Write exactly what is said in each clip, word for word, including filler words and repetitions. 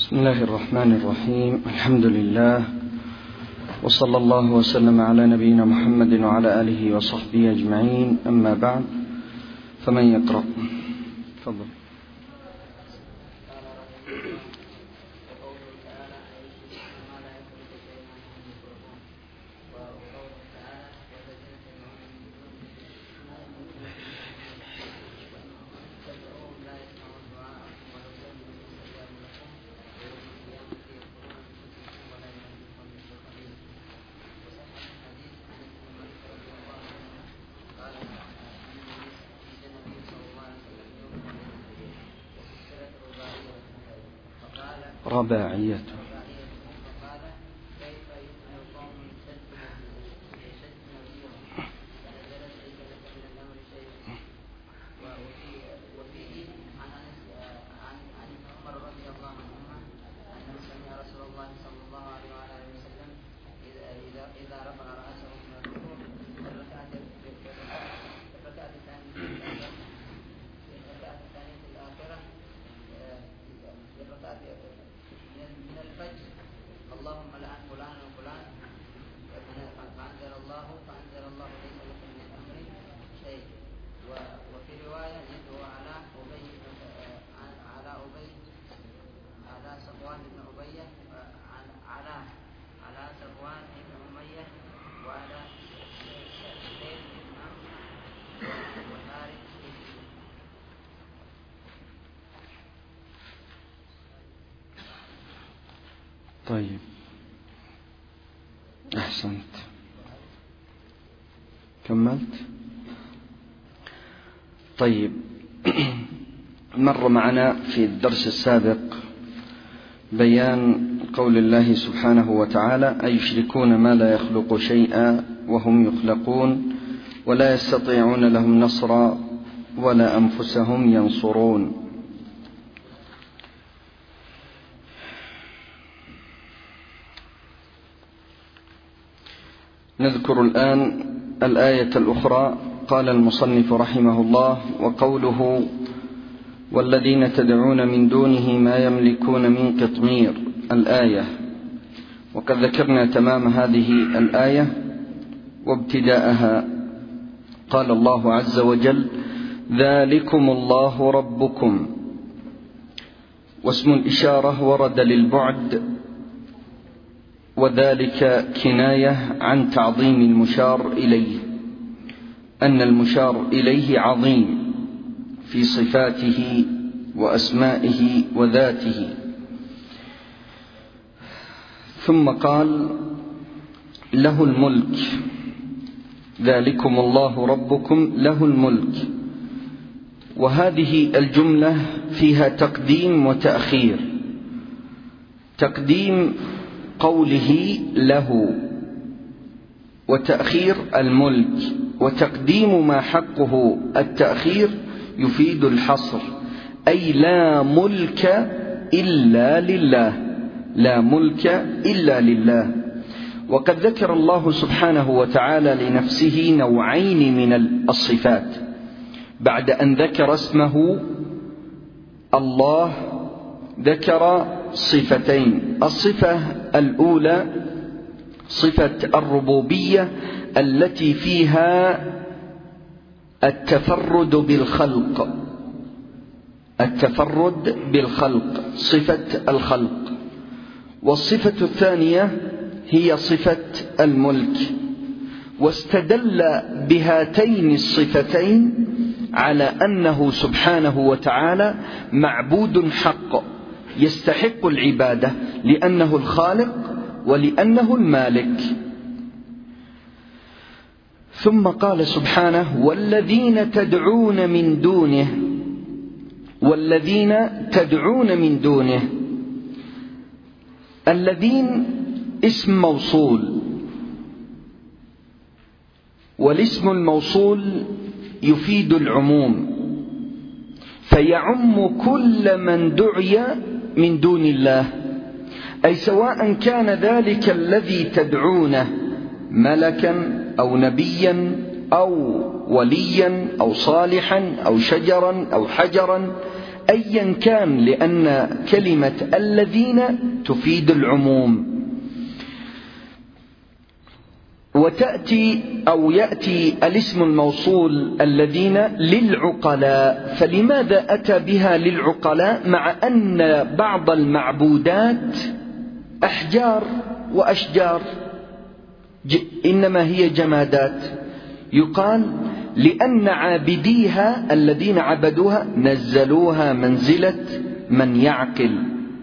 بسم الله الرحمن الرحيم. الحمد لله وصلى الله وسلم على نبينا محمد وعلى آله وصحبه أجمعين. أما بعد، فمن يقرأ؟ تفضل. رباعية. طيب، أحسنت. كملت. طيب، مر معنا في الدرس السابق بيان قول الله سبحانه وتعالى: أيشركون ما لا يخلق شيئا وهم يخلقون ولا يستطيعون لهم نصرا ولا أنفسهم ينصرون. نذكر الآن الآية الأخرى. قال المصنف رحمه الله: وقوله: والذين تدعون من دونه ما يملكون من قطمير، الآية. وقد ذكرنا تمام هذه الآية وابتداءها. قال الله عز وجل: ذلكم الله ربكم. واسم الإشارة ورد للبعد، وذلك كناية عن تعظيم المشار إليه، أن المشار إليه عظيم في صفاته وأسمائه وذاته. ثم قال: له الملك. ذلكم الله ربكم له الملك. وهذه الجملة فيها تقديم وتأخير. تقديم قوله له، وتأخير الملك. وتقديم ما حقه التأخير يفيد الحصر، أي لا ملك إلا لله، لا ملك إلا لله. وقد ذكر الله سبحانه وتعالى لنفسه نوعين من الصفات بعد أن ذكر اسمه الله. ذكر صفتين: الصفة الأولى صفة الربوبية التي فيها التفرد بالخلق، التفرد بالخلق، صفة الخلق. والصفة الثانية هي صفة الملك. واستدل بهاتين الصفتين على أنه سبحانه وتعالى معبود حق يستحق العبادة، لأنه الخالق ولأنه المالك. ثم قال سبحانه: والذين تدعون من دونه. والذين تدعون من دونه. الذين اسم موصول، والاسم الموصول يفيد العموم، فيعم كل من دعي من دون الله، أي سواء كان ذلك الذي تدعونه ملكا أو نبيا أو وليا أو صالحا أو شجرا أو حجرا، أيا كان، لأن كلمة الذين تفيد العموم. وتأتي أو يأتي الاسم الموصول الذين للعقلاء، فلماذا أتى بها للعقلاء مع أن بعض المعبودات أحجار وأشجار إنما هي جمادات؟ يقال لأن عابديها الذين عبدوها نزلوها منزلة من يعقل،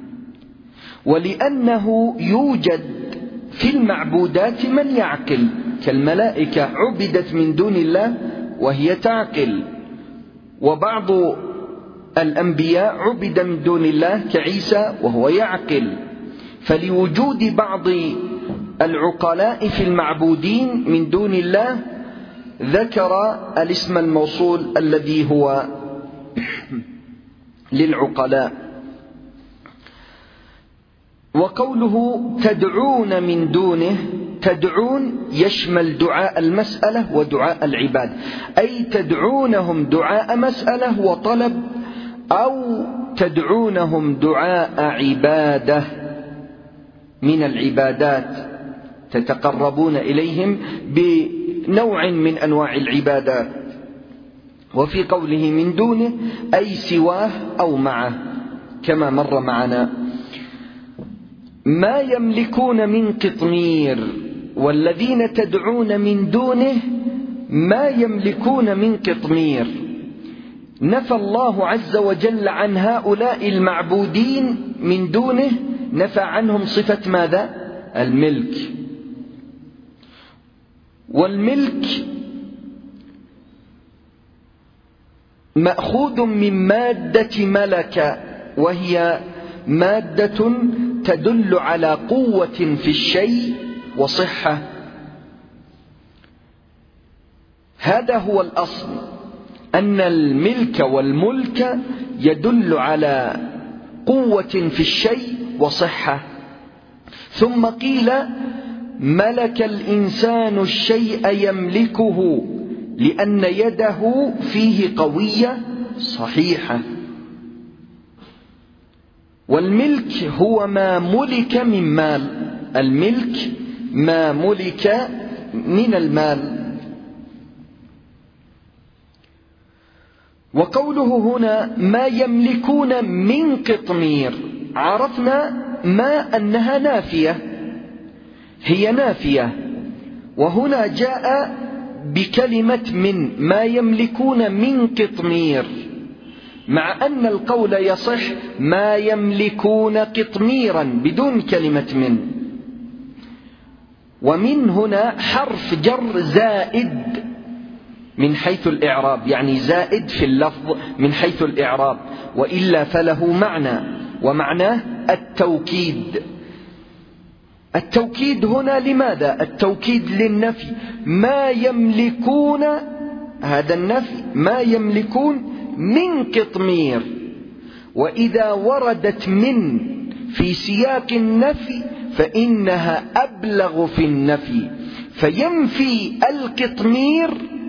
ولأنه يوجد في المعبودات من يعقل، كالملائكة عبدت من دون الله وهي تعقل، وبعض الأنبياء عبد من دون الله كعيسى وهو يعقل. فلوجود بعض العقلاء في المعبودين من دون الله ذكر الاسم الموصول الذي هو للعقلاء. وقوله تدعون من دونه، تدعون يشمل دعاء المسألة ودعاء العباد، أي تدعونهم دعاء مسألة وطلب، أو تدعونهم دعاء عبادة من العبادات، تتقربون إليهم بنوع من أنواع العبادات. وفي قوله من دونه أي سواه أو معه كما مر معنا. ما يملكون من قطمير، والذين تدعون من دونه ما يملكون من قطمير. نفى الله عز وجل عن هؤلاء المعبودين من دونه، نفى عنهم صفة ماذا؟ الملك. والملك مأخوذ من مادة ملك، وهي مادة تدل على قوة في الشيء وصحة. هذا هو الأصل، أن الملك والملك يدل على قوة في الشيء وصحة. ثم قيل ملك الإنسان الشيء يملكه، لأن يده فيه قوية صحيحة. والملك هو ما ملك من مال، الملك ما ملك من المال. وقوله هنا ما يملكون من قطمير، عرفنا ما أنها نافية، هي نافية، وهنا جاء بكلمة من، ما يملكون من قطمير، مع أن القول يصح ما يملكون قطميرا بدون كلمة من. ومن هنا حرف جر زائد من حيث الإعراب، يعني زائد في اللفظ من حيث الإعراب، وإلا فله معنى، ومعناه التوكيد. التوكيد هنا لماذا؟ التوكيد للنفي، ما يملكون، هذا النفي ما يملكون من قطمير. وإذا وردت من في سياق النفي فإنها أبلغ في النفي، فينفي القطمير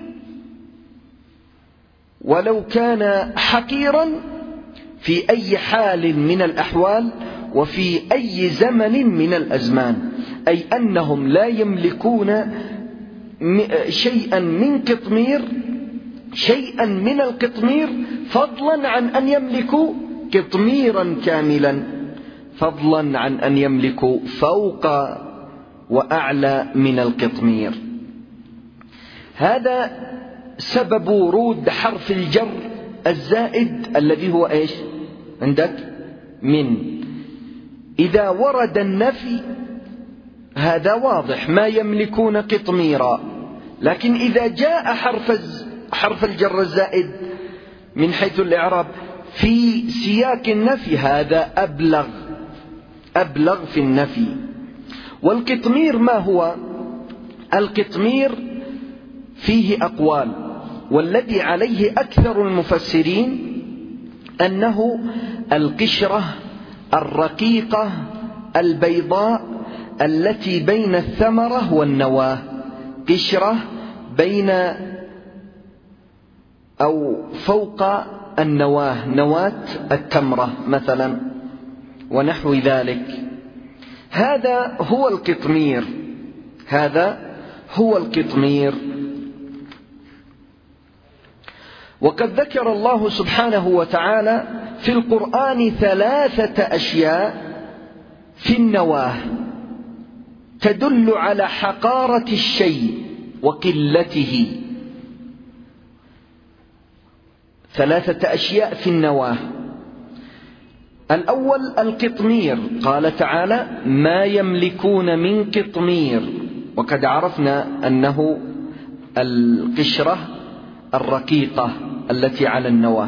ولو كان حقيرا في أي حال من الأحوال وفي أي زمن من الأزمان، أي أنهم لا يملكون شيئا من قطمير، شيئا من القطمير، فضلا عن أن يملكوا قطميرا كاملا، فضلا عن أن يملكوا فوق وأعلى من القطمير. هذا سبب ورود حرف الجر الزائد الذي هو إيش عندك؟ من. إذا ورد النفي هذا واضح، ما يملكون قطميرا، لكن إذا جاء حرف حرف الجر الزائد من حيث الإعراب في سياق النفي هذا أبلغ أبلغ في النفي. والقطمير ما هو؟ القطمير فيه أقوال، والذي عليه أكثر المفسرين أنه القشرة الرقيقة البيضاء التي بين الثمرة والنواة، قشرة بين أو فوق النواة، نواة التمرة مثلا ونحو ذلك. هذا هو القطمير، هذا هو القطمير. وقد ذكر الله سبحانه وتعالى في القرآن ثلاثة أشياء في النواة تدل على حقارة الشيء وقلته. ثلاثة أشياء في النواة. الأول القطمير، قال تعالى: ما يملكون من قطمير، وقد عرفنا أنه القشرة الرقيقة التي على النواة.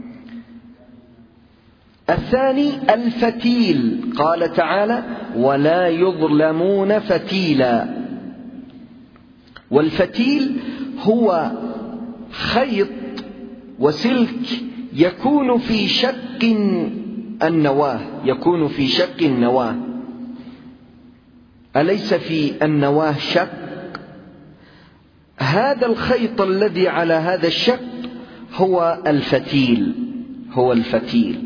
الثاني الفتيل، قال تعالى: ولا يظلمون فتيلا. والفتيل هو خيط وسلك يكون في شق النواة، يكون في شق النواة. أليس في النواة شق؟ هذا الخيط الذي على هذا الشق هو الفتيل، هو الفتيل.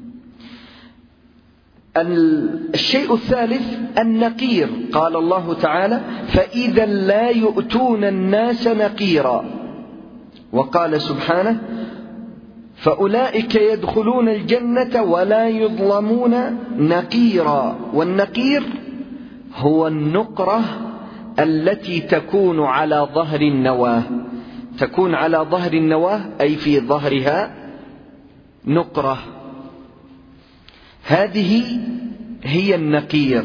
الشيء الثالث النقير، قال الله تعالى: فإذا لا يؤتون الناس نقيرا. وقال سبحانه: فأولئك يدخلون الجنة ولا يظلمون نقيرا. والنقير هو النقرة التي تكون على ظهر النواة، تكون على ظهر النواة أي في ظهرها نقرة، هذه هي النقير.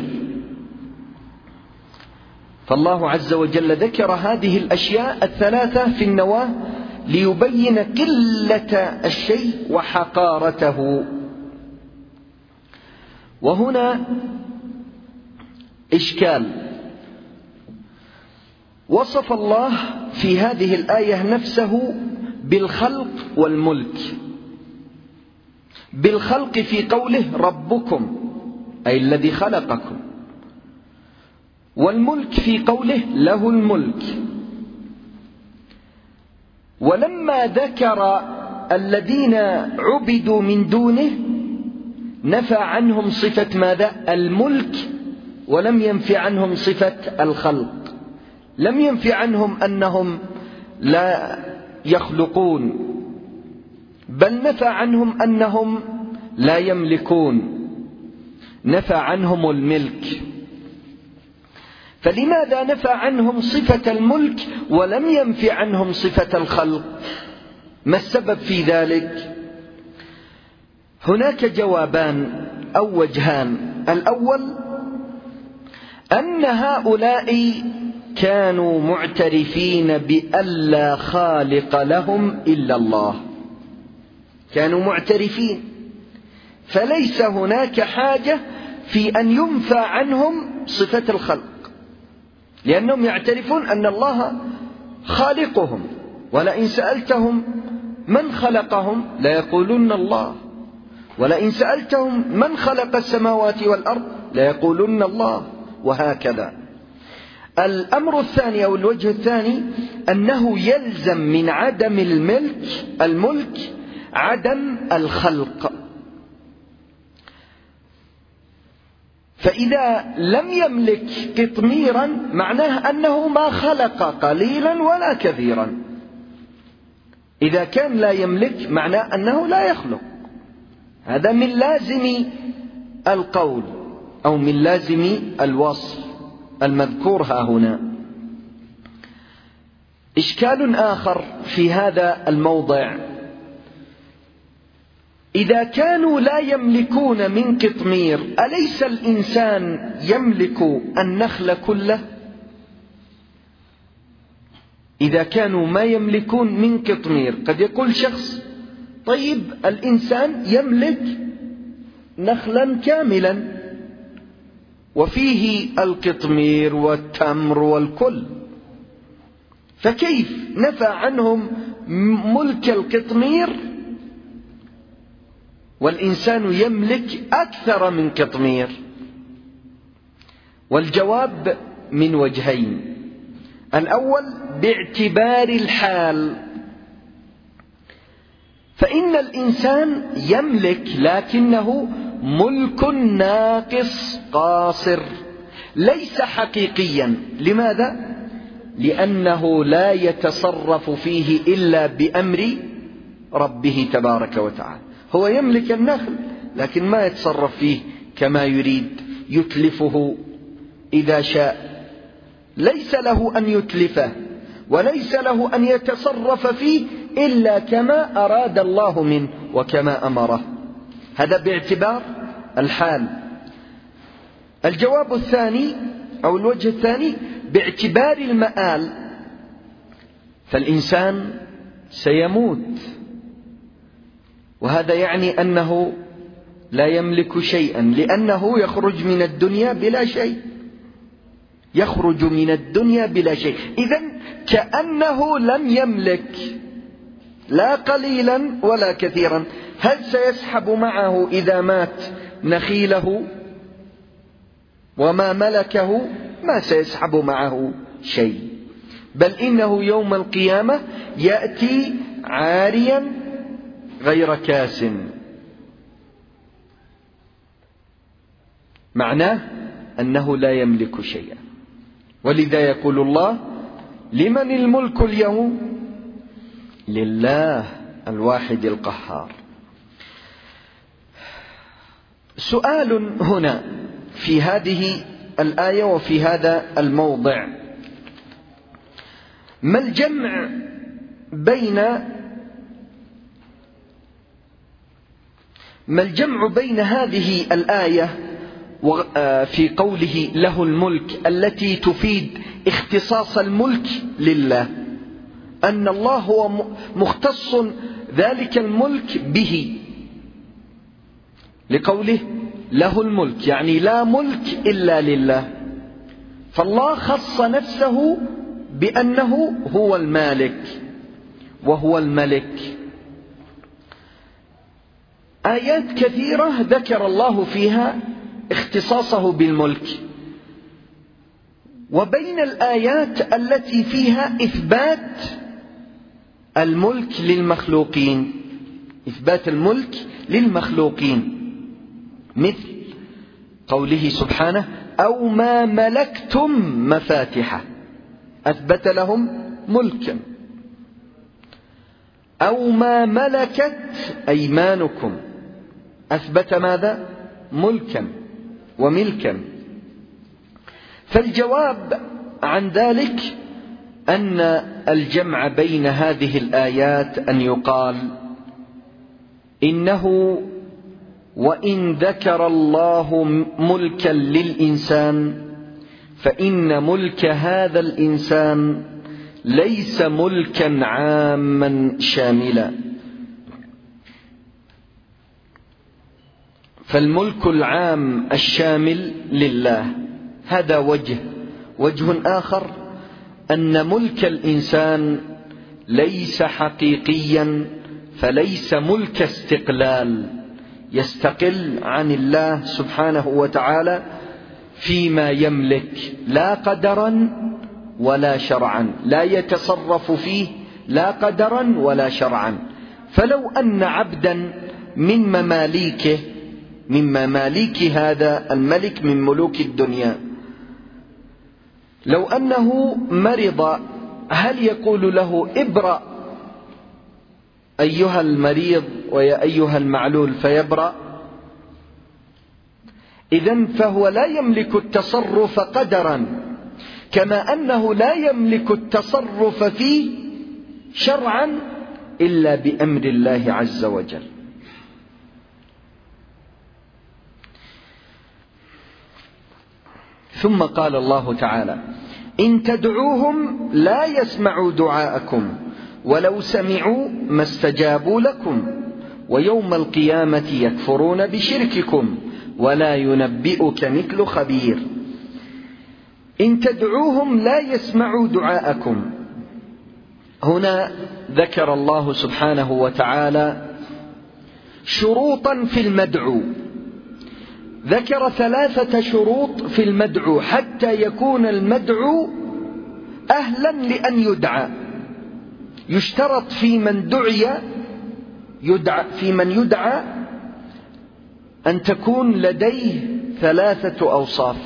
فالله عز وجل ذكر هذه الأشياء الثلاثة في النواة ليبين قلة الشيء وحقارته. وهنا إشكال. وصف الله في هذه الآية نفسه بالخلق والملك. بالخلق في قوله ربكم أي الذي خلقكم، والملك في قوله له الملك. ولما ذكر الذين عبدوا من دونه نفى عنهم صفة ماذا؟ الملك، ولم ينفي عنهم صفة الخلق. لم ينفي عنهم أنهم لا يخلقون، بل نفى عنهم أنهم لا يملكون، نفى عنهم الملك. فلماذا نفى عنهم صفة الملك ولم ينفي عنهم صفة الخلق؟ ما السبب في ذلك؟ هناك جوابان أو وجهان. الأول أن هؤلاء كانوا معترفين بأن لا خالق لهم إلا الله، كانوا معترفين، فليس هناك حاجة في أن ينفى عنهم صفة الخلق، لأنهم يعترفون أن الله خالقهم. ولئن سألتهم من خلقهم ليقولون الله، ولئن سألتهم من خلق السماوات والأرض ليقولون الله، وهكذا. الأمر الثاني أو الوجه الثاني أنه يلزم من عدم الملك الملك عدم الخلق. فإذا لم يملك قطميرا معناه أنه ما خلق قليلا ولا كثيرا. إذا كان لا يملك معناه أنه لا يخلق. هذا من لازم القول أو من لازم الوصف المذكور ها هنا. إشكال آخر في هذا الموضع: إذا كانوا لا يملكون من قطمير أليس الإنسان يملك النخل كله؟ إذا كانوا ما يملكون من قطمير، قد يقول شخص: طيب الإنسان يملك نخلا كاملا وفيه القطمير والتمر والكل، فكيف نفى عنهم ملك القطمير والإنسان يملك أكثر من قطمير؟ والجواب من وجهين. الأول باعتبار الحال، فإن الإنسان يملك، لكنه ملك ناقص قاصر ليس حقيقيا. لماذا؟ لأنه لا يتصرف فيه إلا بأمر ربه تبارك وتعالى. هو يملك النخل لكن ما يتصرف فيه كما يريد، يتلفه إذا شاء، ليس له أن يتلفه وليس له أن يتصرف فيه إلا كما أراد الله منه وكما أمره. هذا باعتبار الحال. الجواب الثاني أو الوجه الثاني باعتبار المآل، فالإنسان سيموت، وهذا يعني أنه لا يملك شيئا، لأنه يخرج من الدنيا بلا شيء، يخرج من الدنيا بلا شيء. إذن كأنه لم يملك لا قليلا ولا كثيرا. هل سيسحب معه إذا مات نخيله وما ملكه؟ ما سيسحب معه شيء، بل إنه يوم القيامة يأتي عاريا غير كاس. معناه أنه لا يملك شيئا. ولذا يقول الله: لمن الملك اليوم؟ لله الواحد القهار. سؤال هنا في هذه الآية وفي هذا الموضع: ما الجمع بين ما الجمع بين هذه الآية في قوله له الملك التي تفيد اختصاص الملك لله، أن الله هو مختص ذلك الملك به، لقوله له الملك يعني لا ملك إلا لله، فالله خص نفسه بأنه هو المالك وهو الملك. آيات كثيرة ذكر الله فيها اختصاصه بالملك، وبين الآيات التي فيها إثبات الملك للمخلوقين، إثبات الملك للمخلوقين، مثل قوله سبحانه: أو ما ملكتم مفاتحه، أثبت لهم ملكا. أو ما ملكت أيمانكم، أثبت ماذا؟ ملكا وملكا. فالجواب عن ذلك أن الجمع بين هذه الآيات أن يقال إنه وإن ذكر الله ملكا للإنسان فإن ملك هذا الإنسان ليس ملكا عاما شاملا، فالملك العام الشامل لله. هذا وجه. وجه آخر أن ملك الإنسان ليس حقيقيا، فليس ملك استقلال، يستقل عن الله سبحانه وتعالى فيما يملك، لا قدرا ولا شرعا، لا يتصرف فيه لا قدرا ولا شرعا. فلو أن عبدا من مماليكه من مماليك هذا الملك من ملوك الدنيا، لو أنه مرض، هل يقول له: ابرأ أيها المريض ويا أيها المعلول فيبرأ؟ إذن فهو لا يملك التصرف قدرا، كما أنه لا يملك التصرف فيه شرعا إلا بأمر الله عز وجل. ثم قال الله تعالى: إن تدعوهم لا يسمعوا دعاءكم ولو سمعوا ما استجابوا لكم ويوم القيامة يكفرون بشرككم ولا ينبئك مثل خبير. إن تدعوهم لا يسمعوا دعاءكم. هنا ذكر الله سبحانه وتعالى شروطا في المدعو، ذكر ثلاثة شروط في المدعو حتى يكون المدعو أهلا لأن يدعى. يشترط في من دعي يدعى في من يدعى أن تكون لديه ثلاثة أوصاف،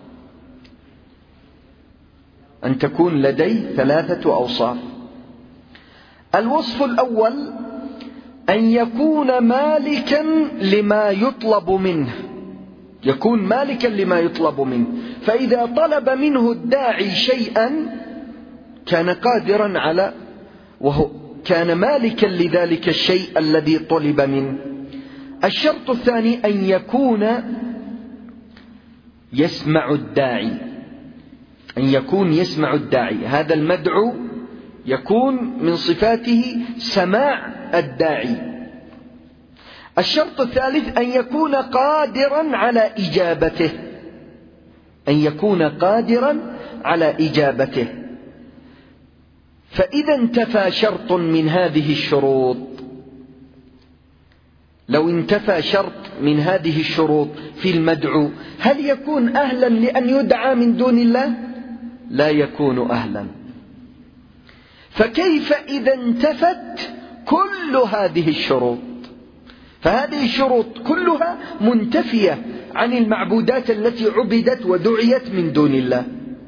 أن تكون لديه ثلاثة أوصاف. الوصف الأول أن يكون مالكا لما يطلب منه، يكون مالكا لما يطلب منه، فإذا طلب منه الداعي شيئا كان قادرا على وهو كان مالكا لذلك الشيء الذي طلب منه. الشرط الثاني أن يكون يسمع الداعي، أن يكون يسمع الداعي، هذا المدعو يكون من صفاته سماع الداعي. الشرط الثالث أن يكون قادرا على إجابته، أن يكون قادرا على إجابته. فإذا انتفى شرط من هذه الشروط، لو انتفى شرط من هذه الشروط في المدعو، هل يكون أهلا لأن يدعى من دون الله؟ لا يكون أهلا. فكيف إذا انتفت كل هذه الشروط؟ فهذه الشروط كلها منتفية عن المعبودات التي عبدت ودعيت من دون الله.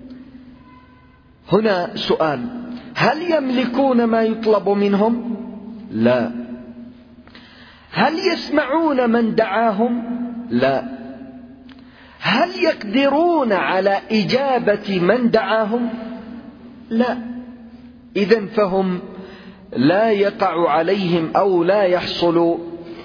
هنا سؤال: هل يملكون ما يطلب منهم؟ لا. هل يسمعون من دعاهم؟ لا. هل يقدرون على إجابة من دعاهم؟ لا. إذن فهم لا يقع عليهم أو لا يحصل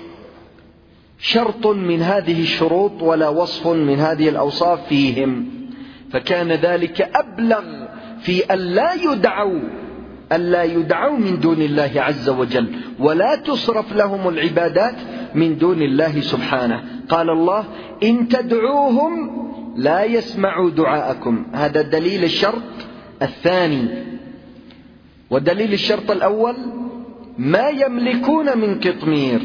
شرط من هذه الشروط ولا وصف من هذه الأوصاف فيهم، فكان ذلك أبلغ في أن لا يدعوا ألا يدعوا من دون الله عز وجل، ولا تصرف لهم العبادات من دون الله سبحانه. قال الله: إن تدعوهم لا يسمعوا دعاءكم. هذا دليل الشرط الثاني. ودليل الشرط الأول: ما يملكون من قطمير.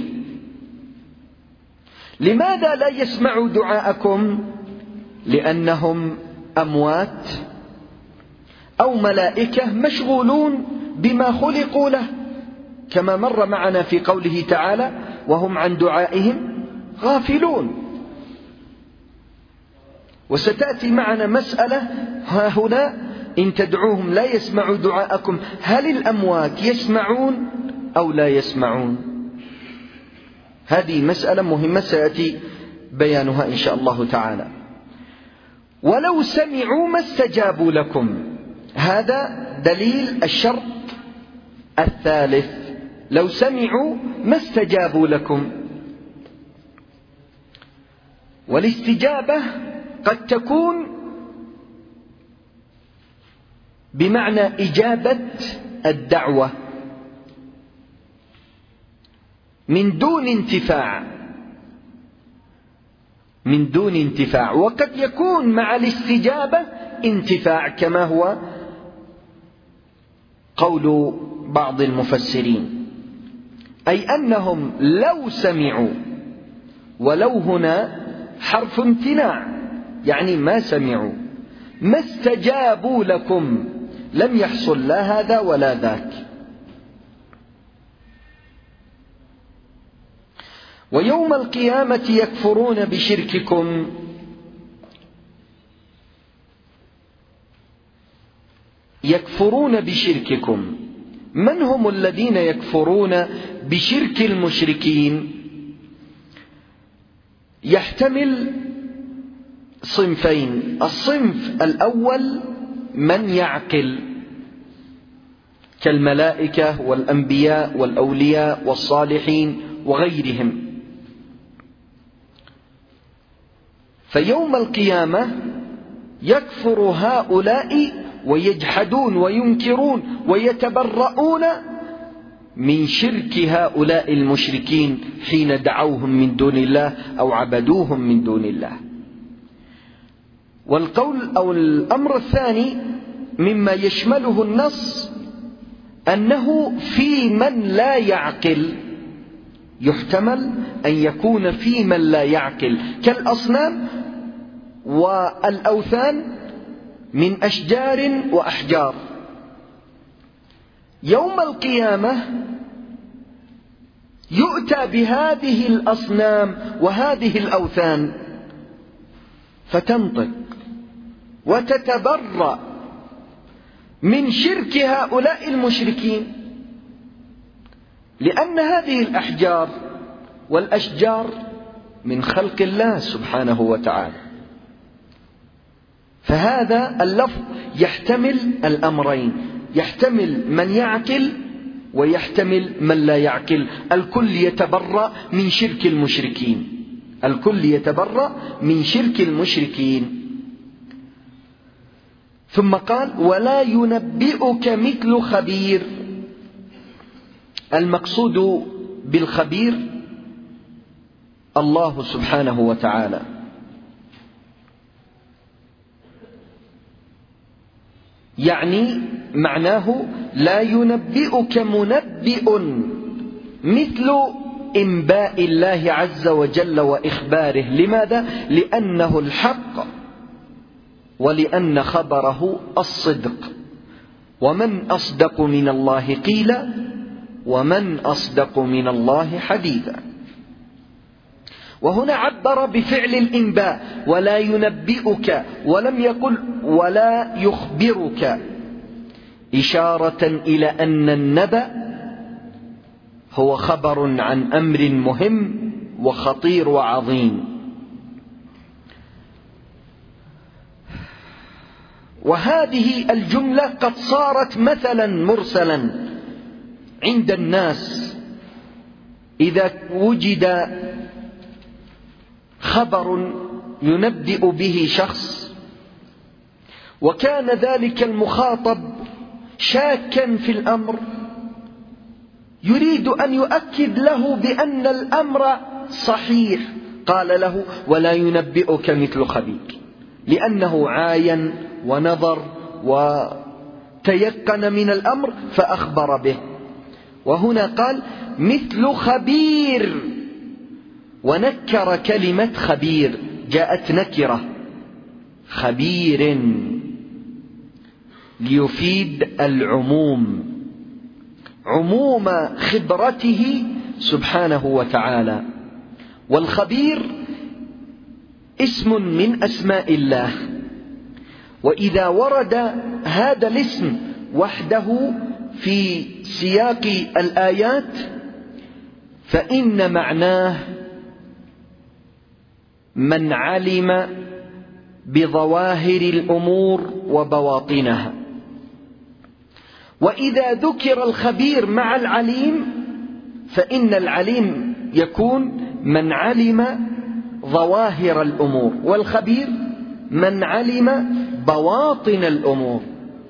لماذا لا يسمعوا دعاءكم؟ لأنهم أموات أو ملائكة مشغولون بما خلقوا له، كما مر معنا في قوله تعالى: وهم عن دعائهم غافلون. وستأتي معنا مسألة ها هنا: إن تدعوهم لا يسمعوا دعاءكم، هل الأموات يسمعون أو لا يسمعون؟ هذه مسألة مهمة سيأتي بيانها إن شاء الله تعالى. ولو سمعوا ما استجابوا لكم، هذا دليل الشرط الثالث. لو سمعوا ما استجابوا لكم. والاستجابة قد تكون بمعنى إجابة الدعوة من دون انتفاع، من دون انتفاع. وقد يكون مع الاستجابة انتفاع، كما هو قول بعض المفسرين، أي أنهم لو سمعوا، ولو هنا حرف امتناع، يعني ما سمعوا، ما استجابوا لكم، لم يحصل لا هذا ولا ذاك. ويوم القيامة يكفرون بشرككم. يكفرون بشرككم. من هم الذين يكفرون بشرك المشركين؟ يحتمل صنفين. الصنف الأول من يعقل، كالملائكة والأنبياء والأولياء والصالحين وغيرهم. فيوم القيامة يكفر هؤلاء ويجحدون وينكرون ويتبرؤون من شرك هؤلاء المشركين حين دعوهم من دون الله أو عبدوهم من دون الله. والقول أو الأمر الثاني مما يشمله النص أنه في من لا يعقل. يحتمل أن يكون في من لا يعقل كالأصنام والأوثان من أشجار وأحجار. يوم القيامة يؤتى بهذه الأصنام وهذه الأوثان فتنطق وتتبرأ من شرك هؤلاء المشركين، لأن هذه الأحجار والأشجار من خلق الله سبحانه وتعالى. فهذا اللفظ يحتمل الأمرين، يحتمل من يعقل ويحتمل من لا يعقل. الكل يتبرأ من شرك المشركين، الكل يتبرأ من شرك المشركين. ثم قال: ولا ينبئك مثل خبير. المقصود بالخبير الله سبحانه وتعالى، يعني معناه لا ينبئك منبئ مثل إنباء الله عز وجل وإخباره. لماذا؟ لأنه الحق ولأن خبره الصدق. ومن أصدق من الله قيلا ومن أصدق من الله حديثا. وهنا عبر بفعل الإنباء ولا ينبئك، ولم يقل ولا يخبرك، إشارة إلى أن النبأ هو خبر عن أمر مهم وخطير وعظيم. وهذه الجملة قد صارت مثلا مرسلا عند الناس. إذا وجد خبر ينبئ به شخص وكان ذلك المخاطب شاكا في الأمر، يريد أن يؤكد له بأن الأمر صحيح، قال له: ولا ينبئك مثل خبير، لأنه عاين ونظر وتيقن من الأمر فأخبر به. وهنا قال: مثل خبير، ونكر كلمة خبير، جاءت نكرة خبير ليفيد العموم، عموم خبرته سبحانه وتعالى. والخبير اسم من أسماء الله، وإذا ورد هذا الاسم وحده في سياق الآيات فإن معناه من علم بظواهر الأمور وبواطنها. وإذا ذكر الخبير مع العليم فإن العليم يكون من علم ظواهر الأمور، والخبير من علم بواطن الأمور.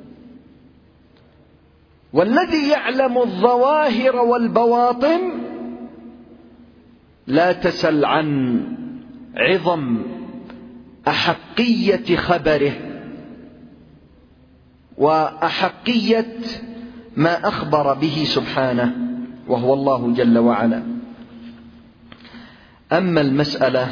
والذي يعلم الظواهر والبواطن لا تسل عن عظم أحقية خبره وأحقية ما أخبر به سبحانه، وهو الله جل وعلا. أما المسألة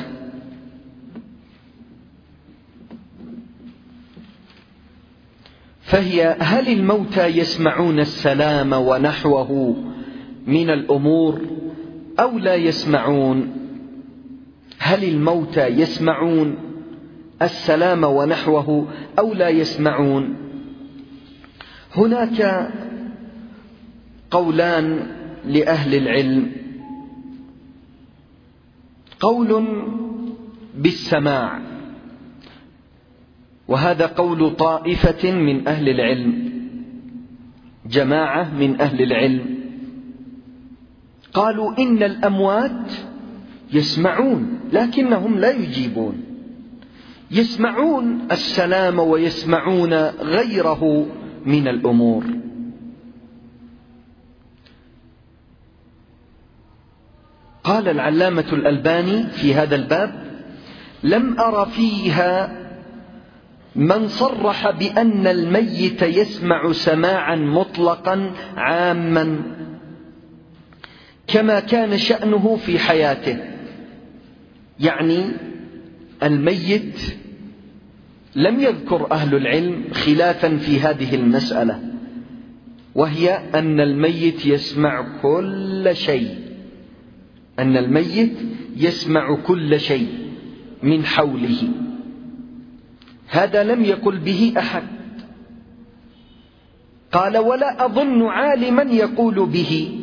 فهي: هل الموتى يسمعون السلام ونحوه من الأمور أو لا يسمعون؟ هل الموتى يسمعون السلام ونحوه أو لا يسمعون؟ هناك قولان لأهل العلم. قول بالسماع، وهذا قول طائفة من أهل العلم، جماعة من أهل العلم، قالوا إن الأموات يسمعون لكنهم لا يجيبون، يسمعون السلام ويسمعون غيره من الأمور. قال العلامة الألباني في هذا الباب: لم أر فيها من صرح بأن الميت يسمع سماعا مطلقا عاما كما كان شأنه في حياته. يعني الميت لم يذكر أهل العلم خلافا في هذه المسألة، وهي أن الميت يسمع كل شيء أن الميت يسمع كل شيء من حوله، هذا لم يقل به أحد. قال: ولا أظن عالما يقول به،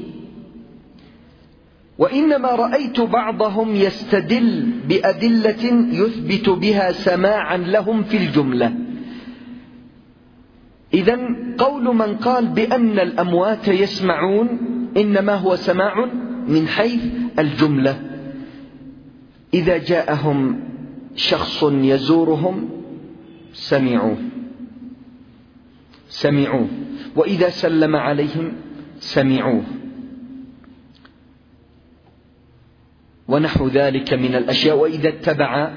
وإنما رأيت بعضهم يستدل بأدلة يثبت بها سماعا لهم في الجملة. إذن قول من قال بأن الأموات يسمعون إنما هو سماع من حيث الجملة. إذا جاءهم شخص يزورهم سمعوه سمعوه وإذا سلم عليهم سمعوه، ونحو ذلك من الأشياء. وإذا اتبع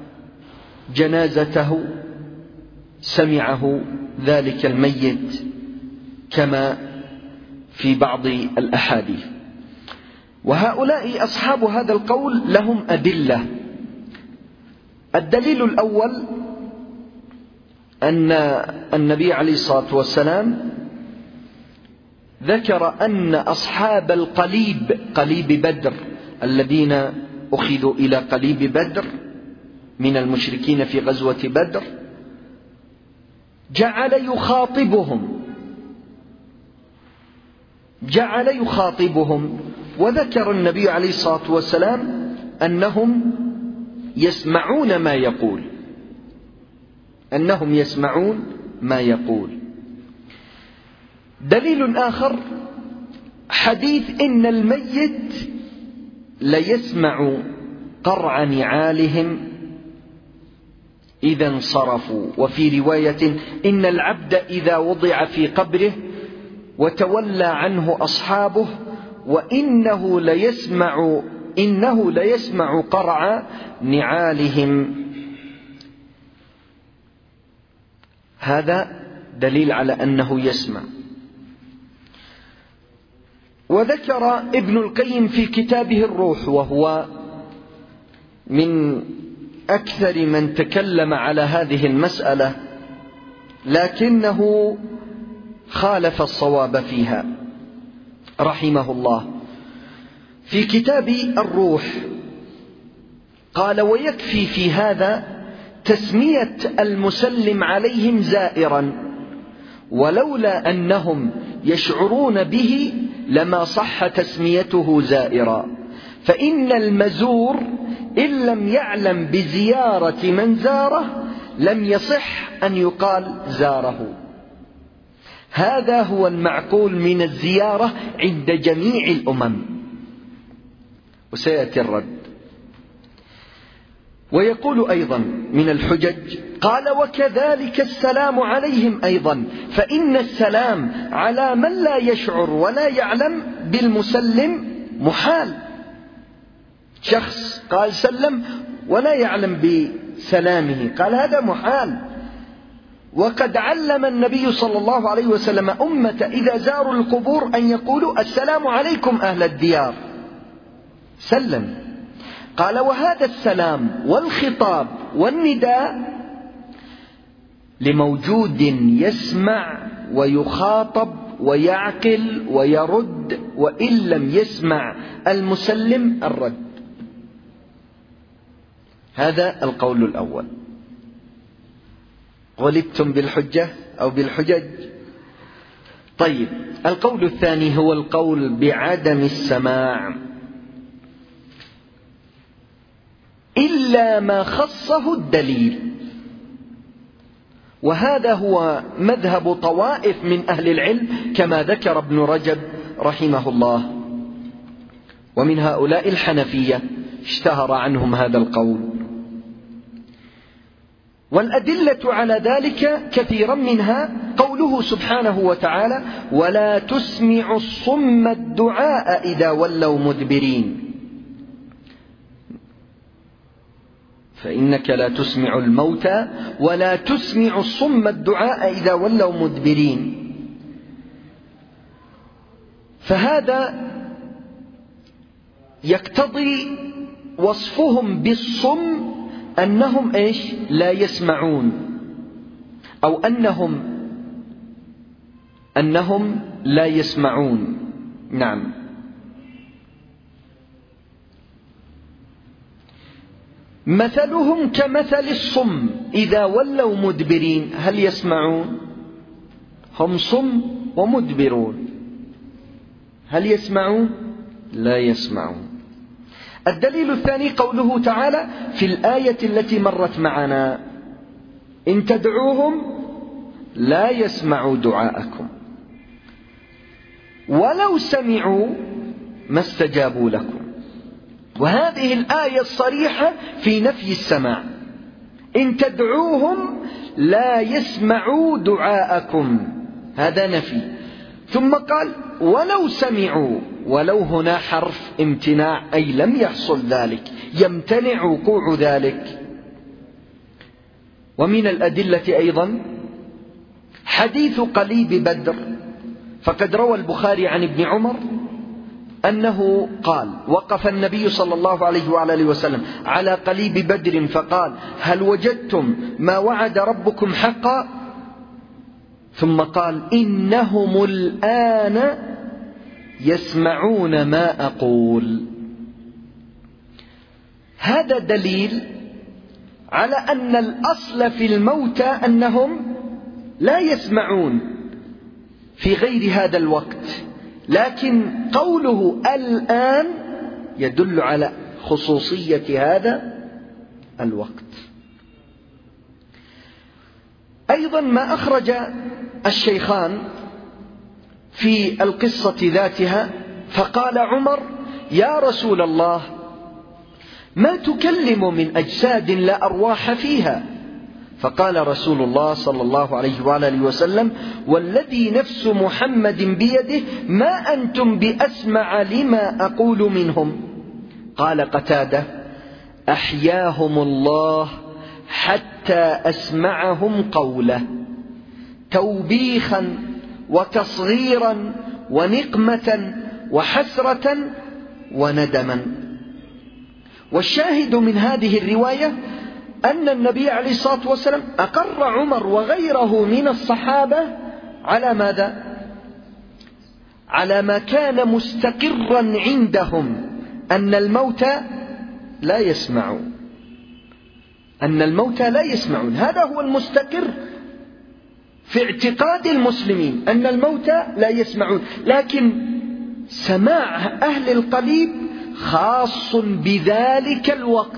جنازته سمعه ذلك الميت، كما في بعض الأحاديث. وهؤلاء أصحاب هذا القول لهم أدلة. الدليل الأول أن النبي عليه الصلاة والسلام ذكر أن أصحاب القليب، قليب بدر، الذين أخذوا إلى قليب بدر من المشركين في غزوة بدر، جعل يخاطبهم جعل يخاطبهم وذكر النبي عليه الصلاة والسلام أنهم يسمعون ما يقول أنهم يسمعون ما يقول. دليل آخر حديث إن الميت ليسمع قرع نعالهم إذا انصرفوا. وفي رواية: إن العبد إذا وضع في قبره وتولى عنه أصحابه وإنه ليسمع إنه ليسمع قرع نعالهم. هذا دليل على أنه يسمع. وذكر ابن القيم في كتابه الروح، وهو من أكثر من تكلم على هذه المسألة، لكنه خالف الصواب فيها رحمه الله. في كتاب الروح قال: ويكفي في هذا تسمية المسلم عليهم زائرا، ولولا أنهم يشعرون به لما صح تسميته زائرا، فإن المزور إن لم يعلم بزيارة من زاره لم يصح أن يقال زاره. هذا هو المعقول من الزيارة عند جميع الأمم، وسيأتي الرد. ويقول أيضا من الحجج، قال: وكذلك السلام عليهم أيضا، فإن السلام على من لا يشعر ولا يعلم بالمسلم محال. شخص قال سلم ولا يعلم بسلامه، قال هذا محال. وقد علم النبي صلى الله عليه وسلم أمة إذا زاروا القبور أن يقولوا: السلام عليكم أهل الديار، سلم. قال: وهذا السلام والخطاب والنداء لموجود يسمع ويخاطب ويعقل ويرد، وإن لم يسمع المسلم الرد. هذا القول الأول. غلبتم بالحجة أو بالحجج؟ طيب، القول الثاني هو القول بعدم السماع إلا ما خصه الدليل، وهذا هو مذهب طوائف من أهل العلم كما ذكر ابن رجب رحمه الله، ومن هؤلاء الحنفية اشتهر عنهم هذا القول. والأدلة على ذلك كثيرا، منها قوله سبحانه وتعالى: ولا تسمع الصم الدعاء إذا ولوا مدبرين، فإنك لا تسمع الموتى ولا تسمع الصم الدعاء إذا ولوا مدبرين. فهذا يقتضي وصفهم بالصم أنهم إيش؟ لا يسمعون، أو أنهم أنهم لا يسمعون. نعم. مثلهم كمثل الصم إذا ولوا مدبرين. هل يسمعون؟ هم صم ومدبرون، هل يسمعون؟ لا يسمعون. الدليل الثاني قوله تعالى في الآية التي مرت معنا: إن تدعوهم لا يسمعوا دعاءكم ولو سمعوا ما استجابوا لكم. وهذه الآية الصريحة في نفي السماع. إن تدعوهم لا يسمعوا دعاءكم، هذا نفي. ثم قال ولو سمعوا، ولو هنا حرف امتناع، أي لم يحصل ذلك، يمتنع وقوع ذلك. ومن الأدلة أيضا حديث قليب بدر، فقد روى البخاري عن ابن عمر أنه قال: وقف النبي صلى الله عليه وعلى آله وسلم على قليب بدر فقال: هل وجدتم ما وعد ربكم حقا؟ ثم قال: إنهم الآن يسمعون ما أقول. هذا دليل على أن الأصل في الموتى أنهم لا يسمعون في غير هذا الوقت، لكن قوله الآن يدل على خصوصية هذا الوقت. أيضا ما أخرج الشيخان في القصة ذاتها، فقال عمر: يا رسول الله، ما تكلم من أجساد لا أرواح فيها؟ فقال رسول الله صلى الله عليه وآله وسلم: والذي نفس محمد بيده ما أنتم بأسمع لما أقول منهم. قال قتادة: أحياهم الله حتى أسمعهم قوله، توبيخا وتصغيرا ونقمة وحسرة وندما. والشاهد من هذه الرواية أن النبي عليه الصلاة والسلام أقر عمر وغيره من الصحابة على ماذا؟ على ما كان مستقرا عندهم، أن الموتى لا يسمعون، أن الموتى لا يسمعون. هذا هو المستقر في اعتقاد المسلمين، أن الموتى لا يسمعون. لكن سماع أهل القليب خاص بذلك الوقت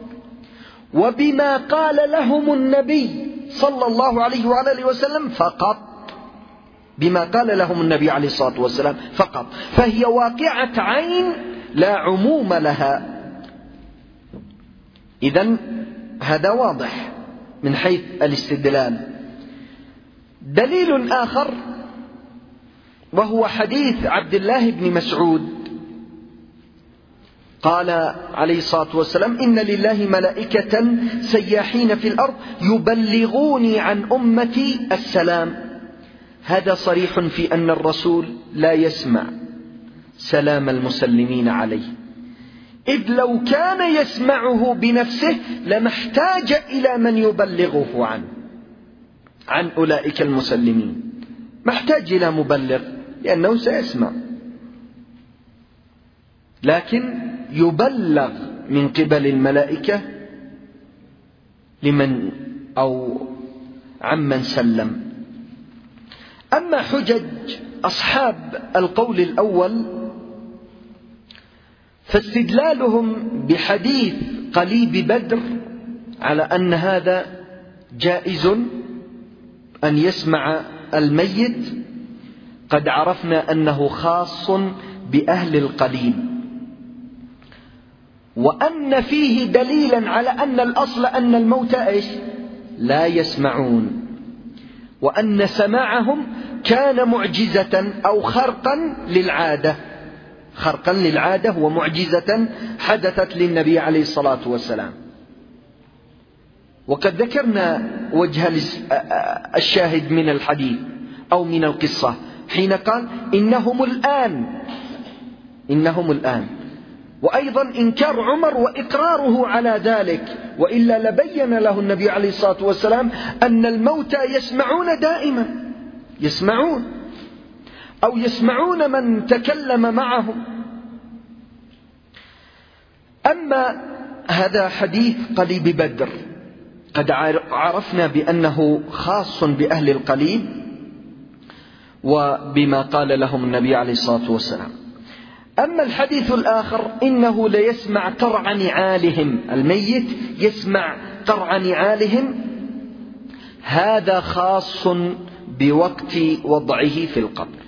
وبما قال لهم النبي صلى الله عليه وآله وسلم فقط، بما قال لهم النبي عليه الصلاة والسلام فقط، فهي واقعة عين لا عموم لها. إذن هذا واضح من حيث الاستدلال. دليل آخر وهو حديث عبد الله بن مسعود، قال عليه الصلاة والسلام: إن لله ملائكة سياحين في الأرض يبلغوني عن أمتي السلام. هذا صريح في أن الرسول لا يسمع سلام المسلمين عليه، إذ لو كان يسمعه بنفسه لما احتاج إلى من يبلغه عنه عن أولئك المسلمين، ما احتاج إلى مبلغ لأنه سيسمع، لكن يبلغ من قبل الملائكة لمن أو عمن سلم. أما حجج أصحاب القول الأول فاستدلالهم بحديث قليب بدر على أن هذا جائز أن يسمع الميت، قد عرفنا أنه خاص بأهل القليب، وأن فيه دليلا على أن الأصل أن الموتى إيش؟ لا يسمعون، وأن سماعهم كان معجزة أو خرقا للعادة، خرقا للعادة ومعجزة حدثت للنبي عليه الصلاة والسلام. وقد ذكرنا وجه الشاهد من الحديث أو من القصة حين قال: إنهم الآن، إنهم الآن. وأيضا إنكار عمر وإقراره على ذلك، وإلا لبين له النبي عليه الصلاة والسلام أن الموتى يسمعون دائما، يسمعون أو يسمعون من تكلم معهم. أما هذا حديث قليب بدر قد عرفنا بأنه خاص بأهل القليب وبما قال لهم النبي عليه الصلاة والسلام. أما الحديث الآخر إنه ليسمع قرع نعالهم، الميت يسمع قرع نعالهم، هذا خاص بوقت وضعه في القبر،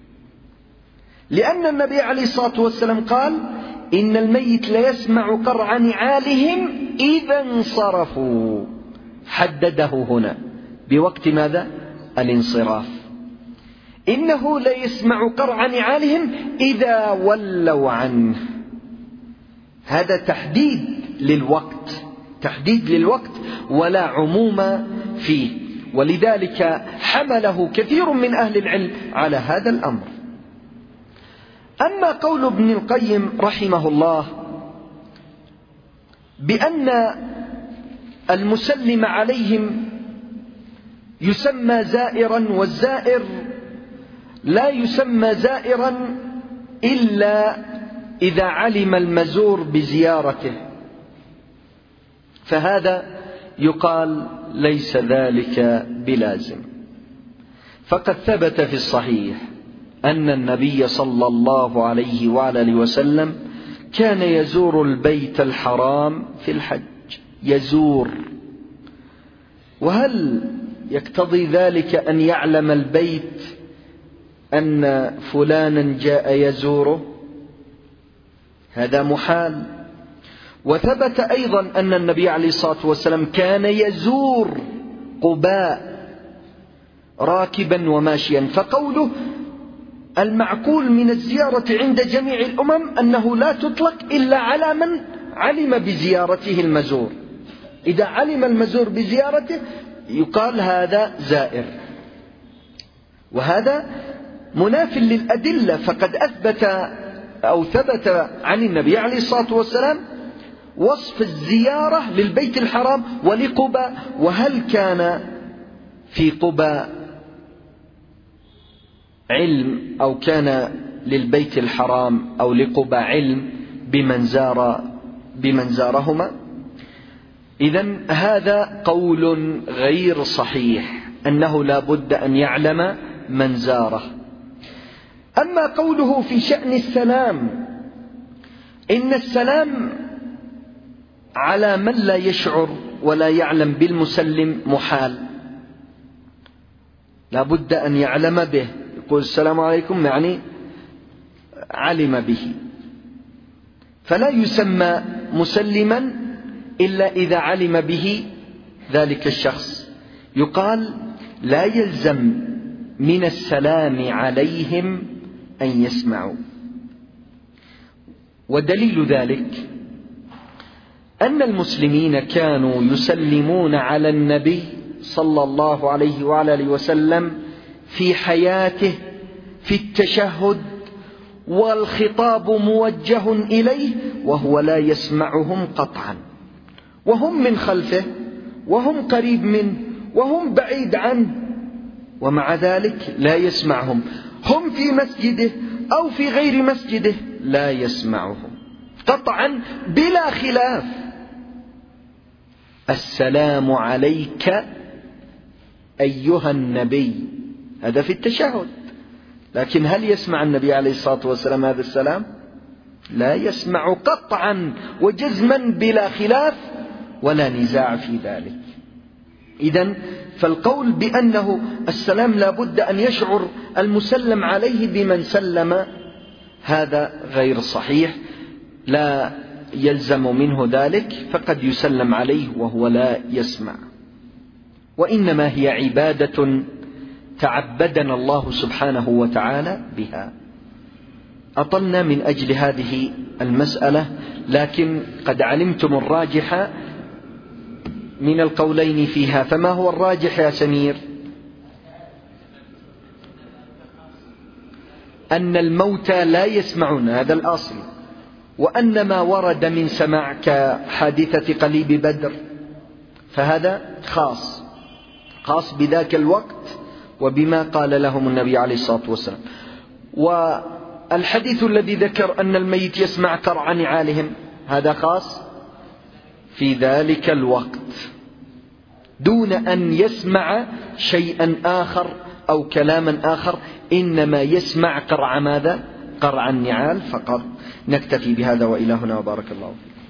لأن النبي عليه الصلاة والسلام قال إن الميت ليسمع قرع نعالهم إذا انصرفوا، حدده هنا بوقت ماذا؟ الانصراف. إنه ليسمع قرع نعالهم إذا ولوا عنه، هذا تحديد للوقت، تحديد للوقت ولا عموم فيه، ولذلك حمله كثير من أهل العلم على هذا الأمر. أما قول ابن القيم رحمه الله بأن المسلم عليهم يسمى زائرا، والزائر لا يسمى زائرا إلا إذا علم المزور بزيارته، فهذا يقال ليس ذلك بلازم. فقد ثبت في الصحيح أن النبي صلى الله عليه وآله وسلم كان يزور البيت الحرام في الحج، يزور. وهل يقتضي ذلك أن يعلم البيت أن فلانا جاء يزوره؟ هذا محال. وثبت أيضا أن النبي عليه الصلاة والسلام كان يزور قباء راكبا وماشيا، فقوله المعقول من الزيارة عند جميع الأمم أنه لا تطلق إلا على من علم بزيارته المزور. إذا علم المزور بزيارته يقال هذا زائر، وهذا مناف للأدلة، فقد أثبت أو ثبت عن النبي عليه الصلاة والسلام وصف الزيارة للبيت الحرام ولقباء. وهل كان في قباء علم أو كان للبيت الحرام أو لقباء علم بمن زار بمن زارهما؟ إذن هذا قول غير صحيح أنه لا بد أن يعلم من زاره. أما قوله في شأن السلام إن السلام على من لا يشعر ولا يعلم بالمسلم محال، لا بد أن يعلم به، يقول السلام عليكم يعني علم به، فلا يسمى مسلما إلا إذا علم به ذلك الشخص. يقال لا يلزم من السلام عليهم أن يسمعوا. ودليل ذلك أن المسلمين كانوا يسلمون على النبي صلى الله عليه وآله وسلم في حياته في التشهد والخطاب موجه إليه وهو لا يسمعهم قطعا، وهم من خلفه وهم قريب منه وهم بعيد عنه، ومع ذلك لا يسمعهم. هم في مسجده أو في غير مسجده لا يسمعهم قطعا بلا خلاف. السلام عليك أيها النبي، هذا في التشهد، لكن هل يسمع النبي عليه الصلاة والسلام هذا السلام؟ لا يسمع قطعا وجزما بلا خلاف ولا نزاع في ذلك. إذن فالقول بأنه السلام لا بد أن يشعر المسلم عليه بمن سلم هذا غير صحيح، لا يلزم منه ذلك، فقد يسلم عليه وهو لا يسمع. وإنما هي عبادة تعبدنا الله سبحانه وتعالى بها. أطلنا من أجل هذه المسألة، لكن قد علمتم الراجح من القولين فيها، فما هو الراجح يا سمير؟ أن الموتى لا يسمعون، هذا الأصل، وأن ما ورد من سماع كحادثة قليب بدر فهذا خاص خاص بذاك الوقت وبما قال لهم النبي عليه الصلاة والسلام. والحديث الذي ذكر أن الميت يسمع قرع نعالهم هذا خاص في ذلك الوقت دون أن يسمع شيئا آخر أو كلاما آخر، إنما يسمع قرع ماذا؟ قرع النعال فقط. نكتفي بهذا وإلى هنا وبارك الله فيكم.